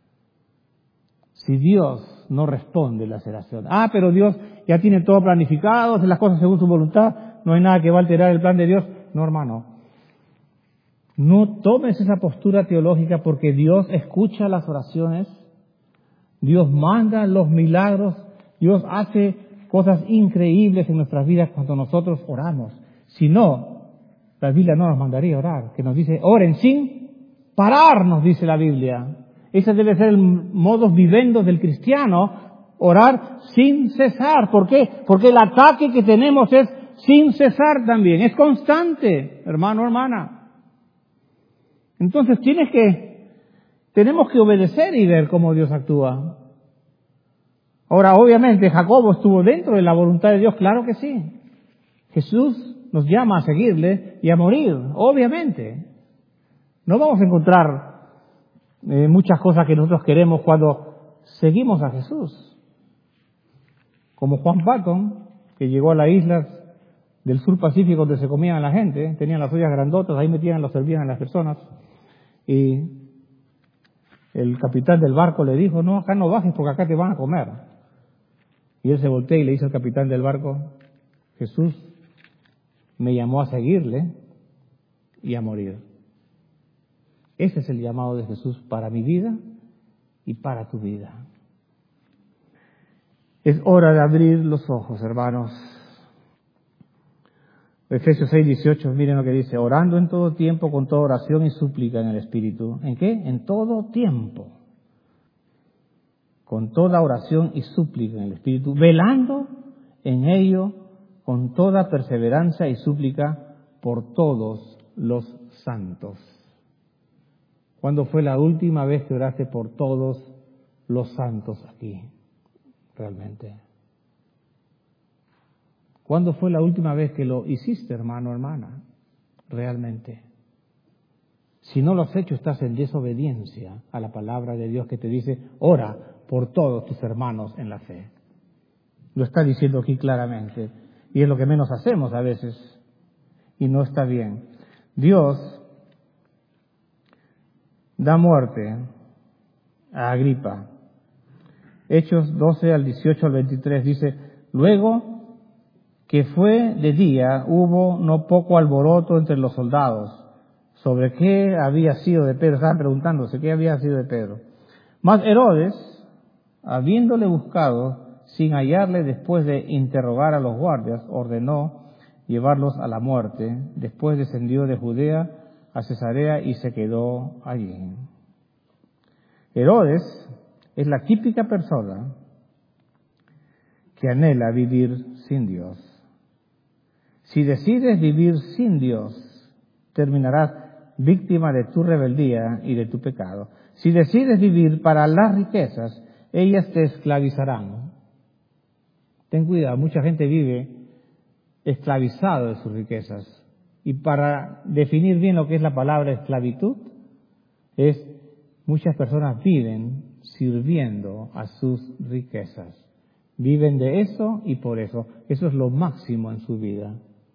Si Dios no responde las oraciones, ah, pero Dios ya tiene todo planificado, hace las cosas según su voluntad, no hay nada que va a alterar el plan de Dios. No, hermano. No tomes esa postura teológica porque Dios escucha las oraciones, Dios manda los milagros, Dios hace cosas increíbles en nuestras vidas cuando nosotros oramos. Si no, la Biblia no nos mandaría orar, que nos dice, oren sin parar, nos dice la Biblia. Ese debe ser el modus vivendi del cristiano, orar sin cesar. ¿Por qué? Porque el ataque que tenemos es sin cesar también, es constante, hermano, hermana. Entonces tienes que, tenemos que obedecer y ver cómo Dios actúa. Ahora, obviamente, Jacobo estuvo dentro de la voluntad de Dios, claro que sí. Jesús nos llama a seguirle y a morir, obviamente. No vamos a encontrar eh, muchas cosas que nosotros queremos cuando seguimos a Jesús. Como Juan Patton, que llegó a las islas del sur Pacífico donde se comían a la gente, tenían las ollas grandotas, ahí metían, los servían a las personas. Y el capitán del barco le dijo, no, acá no bajes porque acá te van a comer. Y él se voltea y le dice al capitán del barco, Jesús me llamó a seguirle y a morir. Ese es el llamado de Jesús para mi vida y para tu vida. Es hora de abrir los ojos, hermanos. Efesios seis, dieciocho, miren lo que dice, orando en todo tiempo con toda oración y súplica en el Espíritu. ¿En qué? En todo tiempo. Con toda oración y súplica en el Espíritu, velando en ello con toda perseverancia y súplica por todos los santos. ¿Cuándo fue la última vez que oraste por todos los santos aquí? Realmente. ¿Cuándo fue la última vez que lo hiciste, hermano, hermana? Realmente. Si no lo has hecho, estás en desobediencia a la palabra de Dios que te dice, ora por todos tus hermanos en la fe. Lo está diciendo aquí claramente. Y es lo que menos hacemos a veces. Y no está bien. Dios da muerte a Agripa. Hechos doce al dieciocho al veintitrés dice, luego que fue de día, hubo no poco alboroto entre los soldados sobre qué había sido de Pedro. Estaban preguntándose qué había sido de Pedro. Mas Herodes, habiéndole buscado, sin hallarle después de interrogar a los guardias, ordenó llevarlos a la muerte. Después descendió de Judea a Cesarea y se quedó allí. Herodes es la típica persona que anhela vivir sin Dios. Si decides vivir sin Dios, terminarás víctima de tu rebeldía y de tu pecado. Si decides vivir para las riquezas, ellas te esclavizarán. Ten cuidado, mucha gente vive esclavizado de sus riquezas. Y para definir bien lo que es la palabra esclavitud, es muchas personas viven sirviendo a sus riquezas, Viven de eso y por eso. Eso es lo máximo en su vida.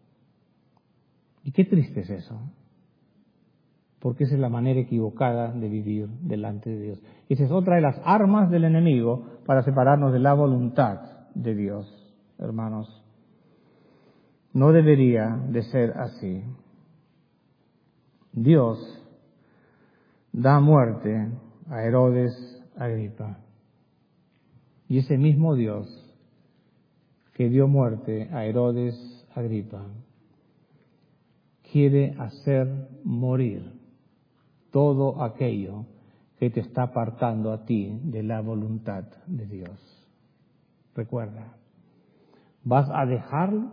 Y qué triste es eso. Porque esa es la manera equivocada de vivir delante de Dios. Esa es otra de las armas del enemigo para separarnos de la voluntad de Dios, hermanos. No debería de ser así. Dios da muerte a Herodes Agripa. Y ese mismo Dios que dio muerte a Herodes Agripa quiere hacer morir todo aquello que te está apartando a ti de la voluntad de Dios. Recuerda, ¿vas a dejarlo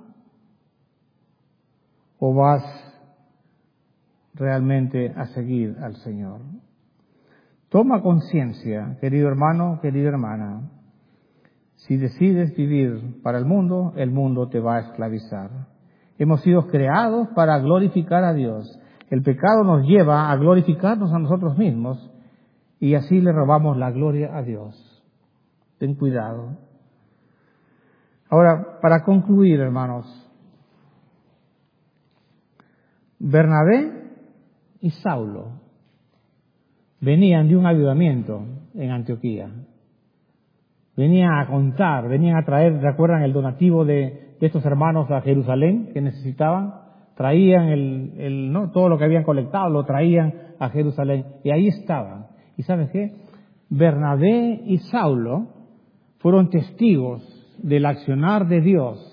o vas realmente a seguir al Señor? Toma conciencia, querido hermano, querida hermana. Si decides vivir para el mundo, el mundo te va a esclavizar. Hemos sido creados para glorificar a Dios. El pecado nos lleva a glorificarnos a nosotros mismos y así le robamos la gloria a Dios. Ten cuidado. Ahora, para concluir, hermanos, Bernabé y Saulo venían de un avivamiento en Antioquía. Venían a contar, venían a traer, ¿recuerdan el donativo de, de estos hermanos a Jerusalén que necesitaban? Traían el, el, ¿no? todo lo que habían colectado, lo traían a Jerusalén y ahí estaban. ¿Y sabes qué? Bernabé y Saulo fueron testigos del accionar de Dios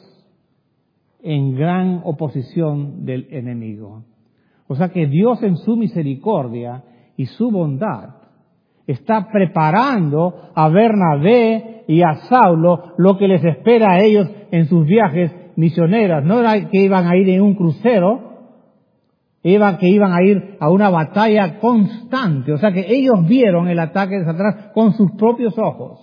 en gran oposición del enemigo. O sea que Dios en su misericordia y su bondad está preparando a Bernabé y a Saulo lo que les espera a ellos en sus viajes misioneros. No era que iban a ir en un crucero, iban que iban a ir a una batalla constante. O sea que ellos vieron el ataque de Satanás con sus propios ojos.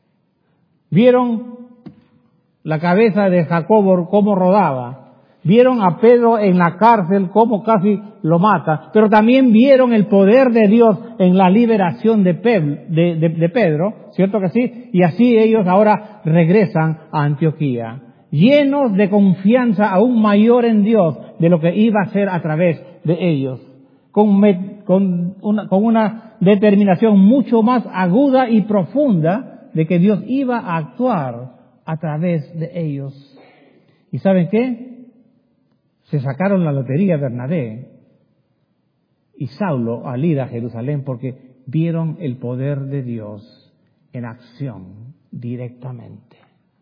Vieron la cabeza de Jacobo cómo rodaba. Vieron a Pedro en la cárcel cómo casi lo mata. Pero también vieron el poder de Dios en la liberación de, Pe- de, de, de Pedro. ¿Cierto que sí? Y así ellos ahora regresan a Antioquía, llenos de confianza aún mayor en Dios de lo que iba a hacer a través de ellos. Con, me, con, una, con una determinación mucho más aguda y profunda de que Dios iba a actuar a través de ellos. ¿Y saben qué? Se sacaron la lotería Bernabé y Saulo al ir a Jerusalén porque vieron el poder de Dios en acción directamente.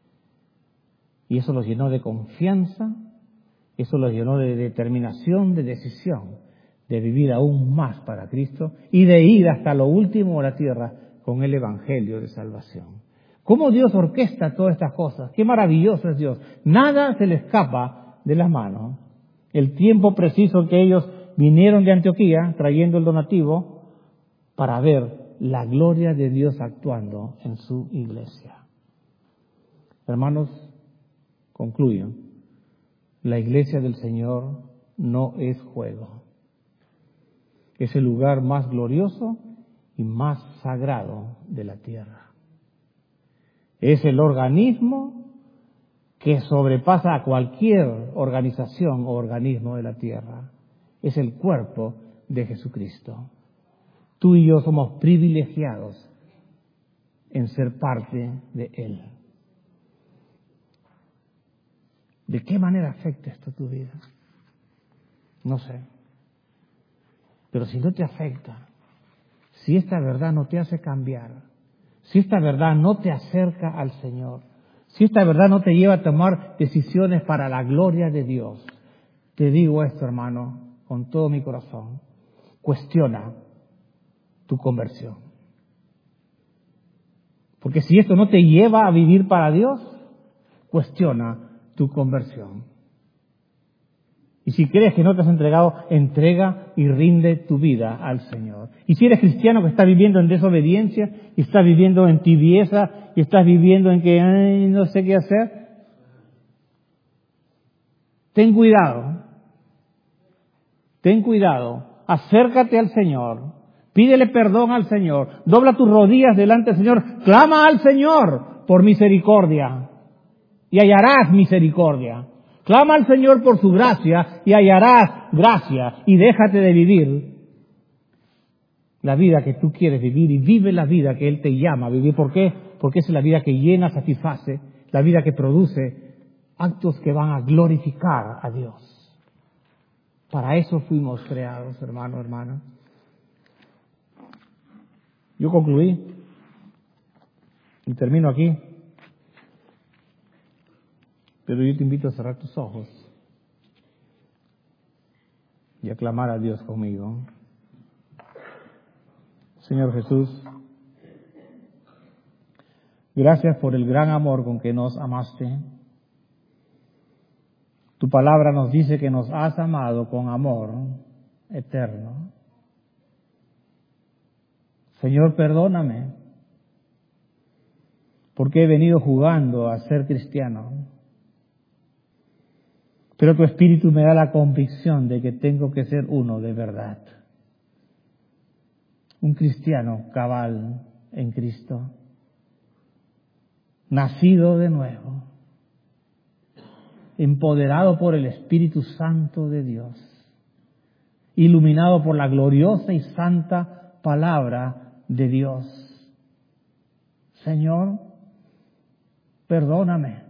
Y eso los llenó de confianza, eso los llenó de determinación, de decisión, de vivir aún más para Cristo y de ir hasta lo último de la tierra con el Evangelio de salvación. ¿Cómo Dios orquesta todas estas cosas? ¡Qué maravilloso es Dios! Nada se le escapa de las manos. El tiempo preciso en que ellos vinieron de Antioquía trayendo el donativo para ver la gloria de Dios actuando en su iglesia. Hermanos, concluyo. La iglesia del Señor no es juego. Es el lugar más glorioso y más sagrado de la tierra. Es el organismo que sobrepasa a cualquier organización o organismo de la tierra. Es el cuerpo de Jesucristo. Tú y yo somos privilegiados en ser parte de Él. ¿De qué manera afecta esto tu vida? No sé. Pero si no te afecta, si esta verdad no te hace cambiar, si esta verdad no te acerca al Señor, si esta verdad no te lleva a tomar decisiones para la gloria de Dios, te digo esto, hermano, con todo mi corazón, cuestiona tu conversión. Porque si esto no te lleva a vivir para Dios, cuestiona tu conversión. Y si crees que no te has entregado, entrega y rinde tu vida al Señor. Y si eres cristiano que está viviendo en desobediencia, y estás viviendo en tibieza, y estás viviendo en que ay, no sé qué hacer, ten cuidado. Ten cuidado. Acércate al Señor. Pídele perdón al Señor. Dobla tus rodillas delante del Señor. Clama al Señor. por misericordia y hallarás misericordia. Clama al Señor por su gracia y hallarás gracia, y déjate de vivir la vida que tú quieres vivir y vive la vida que Él te llama a vivir. ¿Por qué? Porque es la vida que llena, satisface, la vida que produce actos que van a glorificar a Dios. Para eso fuimos creados, hermano, hermana. Yo concluí y termino aquí, pero yo te invito a cerrar tus ojos y a clamar a Dios conmigo. Señor Jesús, gracias por el gran amor con que nos amaste. Tu palabra nos dice que nos has amado con amor eterno. Señor, perdóname, porque he venido jugando a ser cristiano. Pero tu Espíritu me da la convicción de que tengo que ser uno de verdad. Un cristiano cabal en Cristo, nacido de nuevo, empoderado por el Espíritu Santo de Dios, iluminado por la gloriosa y santa palabra de Dios. Señor, perdóname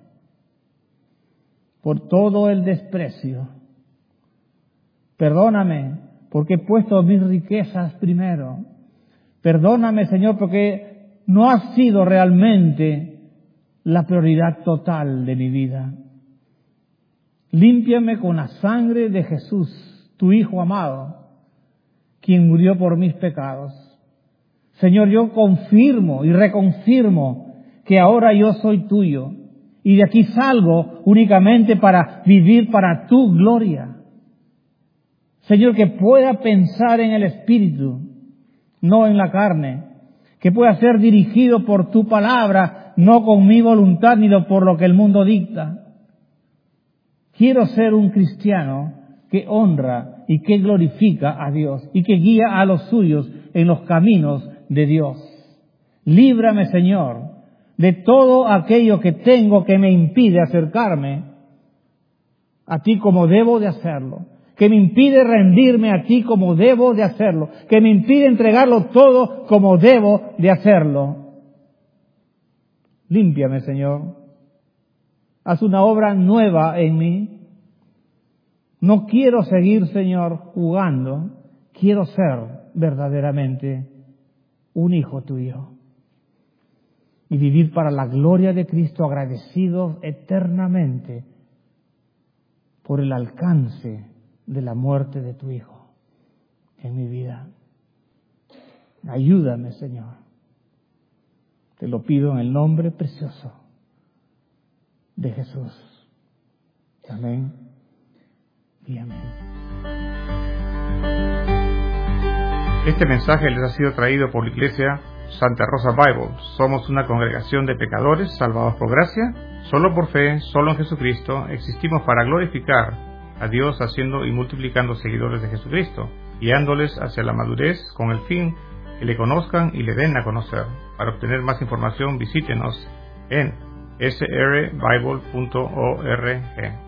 por todo el desprecio. Perdóname porque he puesto mis riquezas primero. Perdóname, Señor, porque no ha sido realmente la prioridad total de mi vida. Límpiame con la sangre de Jesús, tu Hijo amado, quien murió por mis pecados. Señor, yo confirmo y reconfirmo que ahora yo soy tuyo y de aquí salgo únicamente para vivir para tu gloria. Señor, que pueda pensar en el Espíritu, no en la carne, que pueda ser dirigido por tu palabra, no con mi voluntad ni por lo que el mundo dicta. Quiero ser un cristiano que honra y que glorifica a Dios y que guía a los suyos en los caminos de Dios. Líbrame, Señor, de todo aquello que tengo que me impide acercarme a ti como debo de hacerlo, que me impide rendirme a ti como debo de hacerlo, que me impide entregarlo todo como debo de hacerlo. Límpiame, Señor. Haz una obra nueva en mí. No quiero seguir, Señor, jugando. Quiero ser verdaderamente un hijo tuyo y vivir para la gloria de Cristo, agradecido eternamente por el alcance de la muerte de tu Hijo en mi vida. Ayúdame, Señor. Te lo pido en el nombre precioso de Jesús. Amén y amén. Este mensaje les ha sido traído por la Iglesia Santa Rosa Bible. Somos una congregación de pecadores salvados por gracia, solo por fe, solo en Jesucristo. Existimos para glorificar a Dios haciendo y multiplicando seguidores de Jesucristo, guiándoles hacia la madurez con el fin que le conozcan y le den a conocer. Para obtener más información visítenos en s r bible punto org.